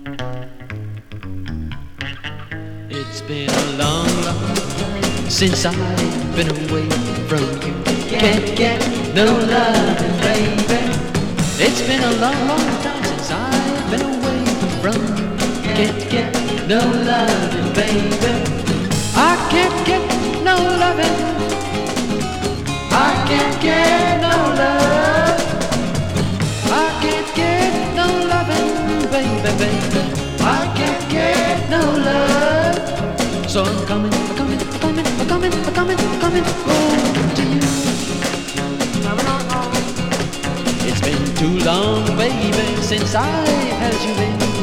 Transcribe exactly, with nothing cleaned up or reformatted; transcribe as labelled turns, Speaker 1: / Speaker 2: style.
Speaker 1: It's been a long, long time since I've been away from you. Can't get no loving, baby. It's been a long, long time since I've been away from you. Can't get no loving, baby. I can't get no loving. I can't get no love. I can't get no loving, baby, baby. I can't get no love. So I'm coming, I'm coming, I'm coming, I'm coming, I'm coming, I'm coming home to you. It's been too long, baby, since I had you in